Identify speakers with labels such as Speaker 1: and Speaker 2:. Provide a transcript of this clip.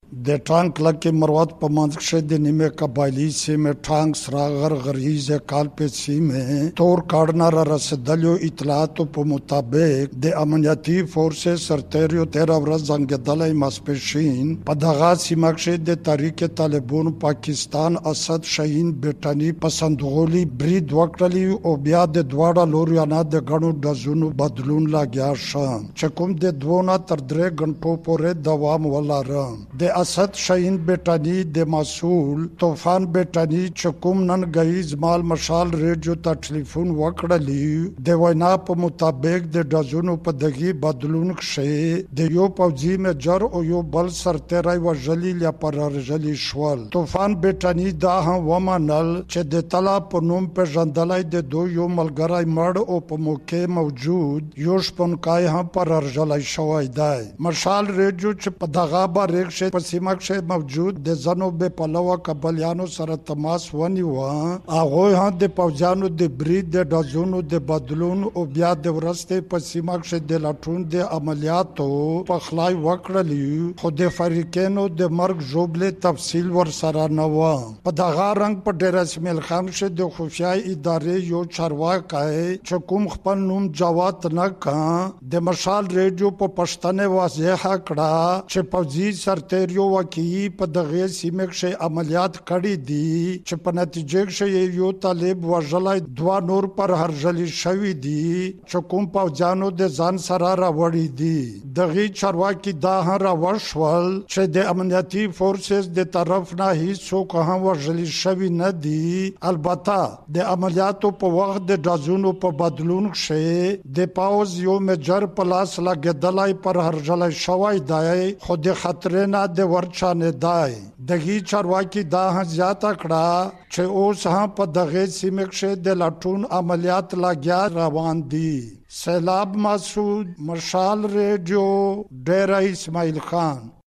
Speaker 1: د ټانک لکه مروت په منځ کښې د نیمه قبایلي سیمې ټانک سراغر غریز کالپې سیمې تور کاړنه را رسېدلیو اطلاعاتو په مطابق د امنیتي فورسې سرتېریو 13 ورځ زنګېدلی ماسپښین په دغه سیمه کښې د تحریک طالبان پاکستان اسد شاهین بیټني په صندوقولي برید وکړلی او بیا د دواړه لورو نه د ګڼو ډزونو بدلون لګیا شه چې کوم د 2 نه تر 3 غنټو پورې دوام ولاره. د اسد شاهین بیټني د مسؤل طوفان بیټني چې کوم نن ګهیز مال مشال ریډیو ته ټلیفون وکړلی د وینا په مطابق د ډزونو په دغه بدلون کښې د یو پوځي میجر او یو بل سرتېری وژلي یا پرارژلي شول. طوفان بیټني دا هم ومنل چې د طلا په نوم پیژندلی د دوی یو ملګری مړ او په موقع موجود یو شپونکی هم پرارژلی شوی دی. مشال ریډیو چې په دغه باره کښې په سیمه کښې موجود د ځنو بې پلوه قبلیانو سره تماس ونیوه، هغوی هم د پوځیانو د برید د ډزونو د بدلون او بیا د وروستې په سیمه کښې د لټون د عملیاتو پخلی وکړلی، خو د فریقینو د مرګ ژوبلې تفصیل ورسره نه و. په دغه رنګ په ډېر اسماعیل خان کښې د خفیه ادارې یو چارواکی چې کوم خپل نوم جوات نه کړ د مشال ریډیو په پښتنې واضحه کړه چې پوځي سرتېریو واقعي په دغه سیمه کښې عملیات کړي دي چې په نتیجه کښې یو طالب وژلی، 2 نور پر هرژلي شوي دي چې کوم پوځیانو د ځان سره راوړي دي. دغه چارواکي دا هم راوښول چې د امنیتي فورسز د طرف نه هیڅوک هم وژلي شوي نه دي. البته د عملیاتو په وخت د ډزونو په بدلون کښې د پوځ یو میجر په لاس لګېدلی پر هرژلی شوی دی، خو د خطرې نه د ورچانې دی. دغه چارواکي دا هم زیاته کړه چې اوس هم په دغه سیمه کښې د لټون عملیات لګیا روان دي. سیلاب مسعود، مشال ریډیو، ډیره اسماعیل خان.